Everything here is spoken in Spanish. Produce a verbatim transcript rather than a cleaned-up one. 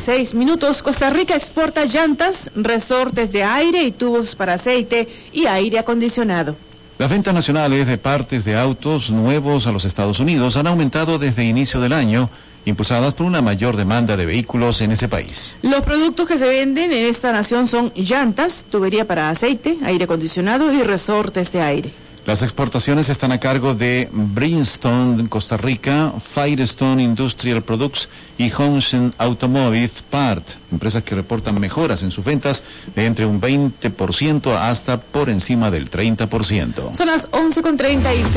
seis minutos. Costa Rica exporta llantas, resortes de aire y tubos para aceite y aire acondicionado. Las ventas nacionales de partes de autos nuevos a los Estados Unidos han aumentado desde inicio del año, impulsadas por una mayor demanda de vehículos en ese país. Los productos que se venden en esta nación son llantas, tubería para aceite, aire acondicionado y resortes de aire. Las exportaciones están a cargo de Bridgestone Costa Rica, Firestone Industrial Products y Hunsen Automotive Part, empresas que reportan mejoras en sus ventas de entre un veinte por ciento hasta por encima del treinta por ciento. Son las once con treinta y seis.